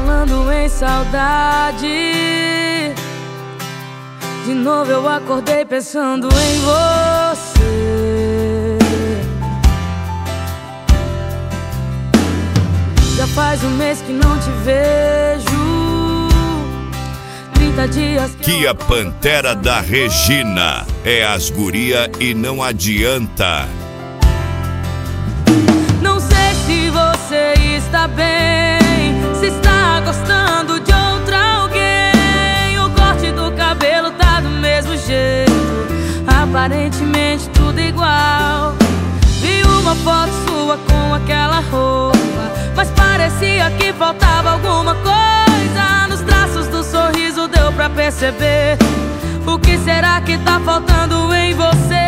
Falando em saudade, de novo eu acordei pensando em você. Já faz um mês que não te vejo, 30 dias que a Pantera da Regina é as guria e não adianta. Não sei se você está bem, se está gostando de outra alguém. O corte do cabelo tá do mesmo jeito, aparentemente tudo igual. Vi uma foto sua com aquela roupa, mas parecia que faltava alguma coisa. Nos traços do sorriso deu pra perceber. O que será que tá faltando em você?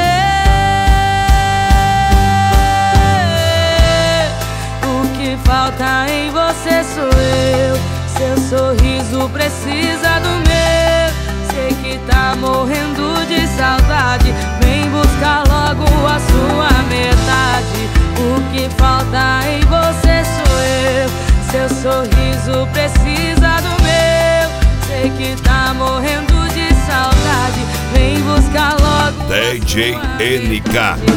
Falta em você sou eu. Seu sorriso precisa do meu. Sei que tá morrendo de saudade. Vem buscar logo a sua metade. O que falta em você sou eu. Seu sorriso precisa do meu. Sei que tá morrendo de saudade. Vem buscar logo DJ NK.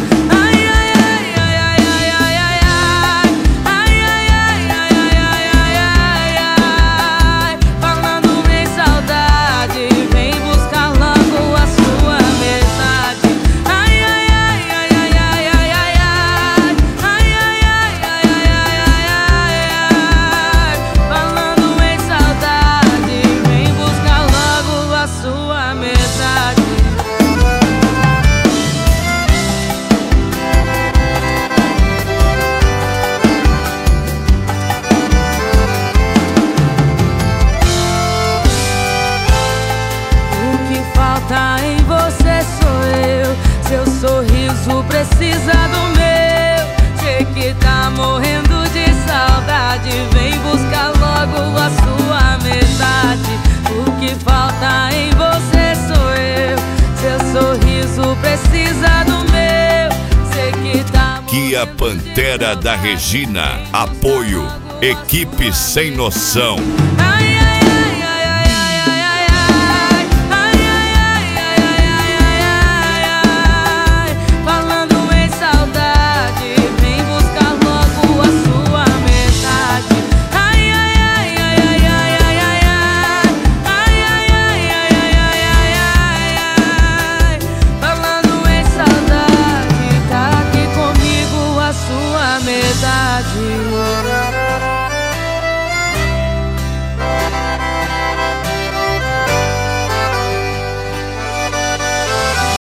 Em você sou eu. Seu sorriso precisa do meu. Sei que tá morrendo de saudade. Vem buscar logo a sua metade. O que falta em você sou eu. Seu sorriso precisa do meu. Sei que tá que a Pantera da Regina. Apoio Equipe Sem Noção.